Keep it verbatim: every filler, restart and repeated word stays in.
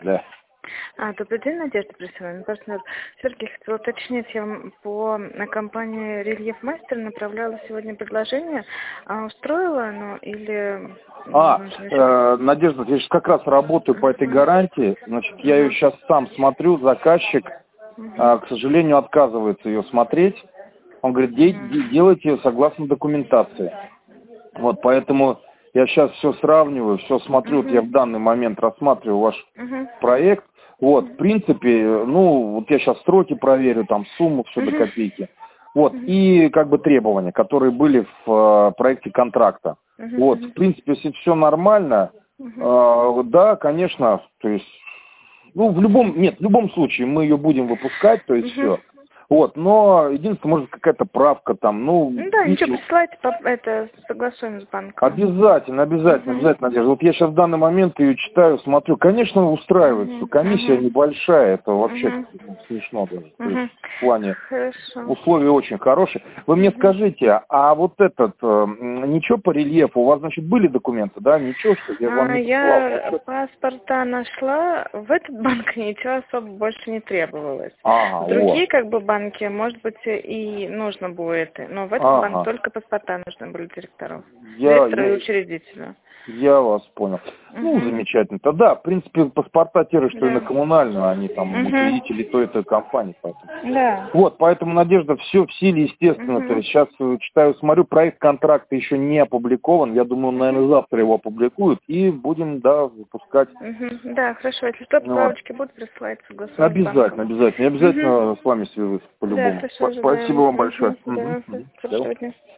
Да. А, добрый день, Надежда Присылана, партнер. Сергей, хотела уточнить, я вам по компании «Рельеф Мастер» направляла сегодня предложение. А устроила оно или... А, э, Надежда, я сейчас как раз работаю по этой гарантии. Значит, я ее сейчас сам смотрю, заказчик, э, к сожалению, отказывается ее смотреть. Он говорит, де де делайте ее согласно документации. Вот, поэтому я сейчас все сравниваю, все смотрю. Вот я в данный момент рассматриваю ваш проект. Вот, в принципе, ну, вот я сейчас сроки проверю, там, сумму, все до копейки. Вот, и как бы требования, которые были в э, проекте контракта. Вот, в принципе, если все нормально, э, да, конечно, то есть, ну, в любом, нет, в любом случае мы ее будем выпускать, то есть все. Вот, но единственное, может, какая-то правка там, ну... Ну да, ничего, присылайте, это согласуем с банком. Обязательно, обязательно, Угу. обязательно, Надежда. Вот я сейчас в данный момент ее читаю, смотрю, конечно, устраивает все. Угу. Комиссия Угу. небольшая, это вообще Угу. смешно даже. То Угу. есть в плане Хорошо. условия очень хорошие. Вы мне Угу. скажите, а вот этот, э, ничего по рельефу, у вас, значит, были документы, да? Ничего, что я вам А, не я посылал? паспорта нашла, в этот банк ничего особо больше не требовалось. Ага, В другие, вот. как бы, банки, может быть, и нужно будет, но в этот банк Ага. только паспорта нужны были директоров. Я, Директора и я, учредителя. я вас понял. Ну, Угу. замечательно. Тогда, в принципе, паспорта те же, что и на Да. коммунальную, они там Угу. учредители той и той компании, поэтому. Да. Вот, поэтому, Надежда, все в силе, естественно. То Угу. есть сейчас э, читаю, смотрю, проект контракта еще не опубликован. Я думаю, наверное, завтра его опубликуют и будем, да, выпускать. Угу. Да, хорошо. Если что, Ну, вот. справочки будут присылать, согласуем с Обязательно, банком. обязательно. Я Угу. обязательно с вами свяжусь Да, по-любому. хорошо, Спасибо ожидаем. вам большое. Угу. Мгм. Да, Мгм. хорошего дня.